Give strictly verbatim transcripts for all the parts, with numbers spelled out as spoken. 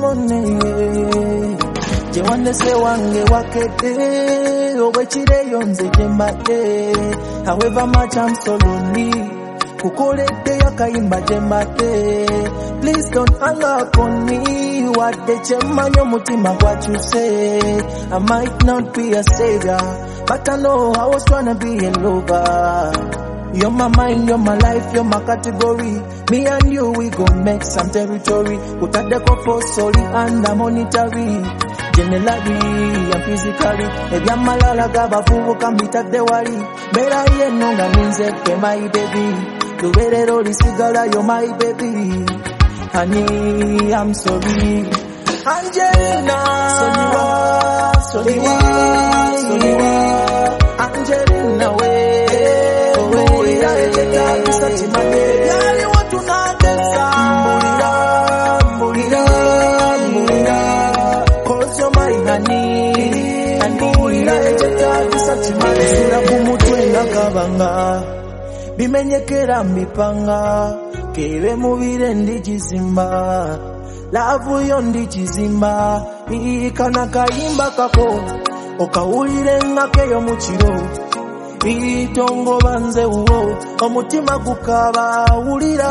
mone je wanne se wange wakete obechire yonze jembate however much I'm so lonely kukolede yakayimba jembate please don't hang up on me what the chemanyo mutima what you say I might not be a savior but I know I was trying to be a lover. You're my mind, you're my life, you're my category. Me and you, we gon' make some territory. Put at the for solely and the monetary. Generally and physically. If I'm malala gaba fuwo kambita de wari. Bera ye nonga minze ke my baby. The way they roll is sigala, you're my baby. Honey, I'm sorry. Angelina, Soliwa, Soliwa, Soliwa. Angelina, way. Yali watu nadesa Mbulira, mbulira, mbulira cause you're my honey Mbulira ejeta bisatimane Sura kumutwe nakabanga Bimenyekera mipanga Kebe mubire ndi jizimba Lavu yo ndi jizimba Ikana kaimba kako Okawulire ngakeyo muchiro Itongo banze uwo omutima gukaba ulira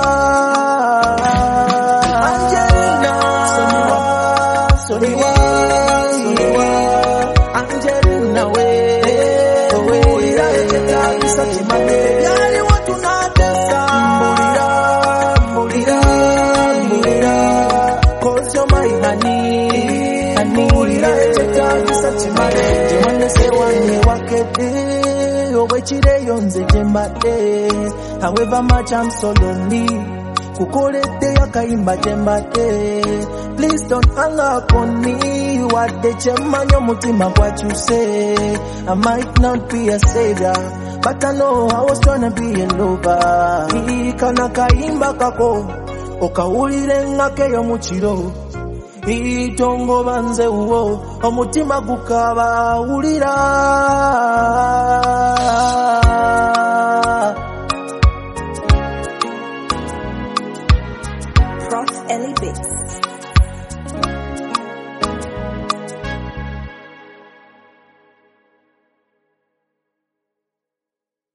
Angelina Soliwa Soliwa Soliwa Angelina we ulira eketa bisatimane yali watu nadesa mbulira mbulira mbulira cause you're my honey honey ulira eketa bisatimane jemane se wange wakete Obechire yonze jembate however much I'm so lonely kukolede yakayimba jembate please don't hang up on me what the chemanyo mutima what you say I might not be a savior but I know I was trying to be a lover ikana kayimba kako okawulire ngakeyo muchiro Itongo banze uwo omutima gukaba ulira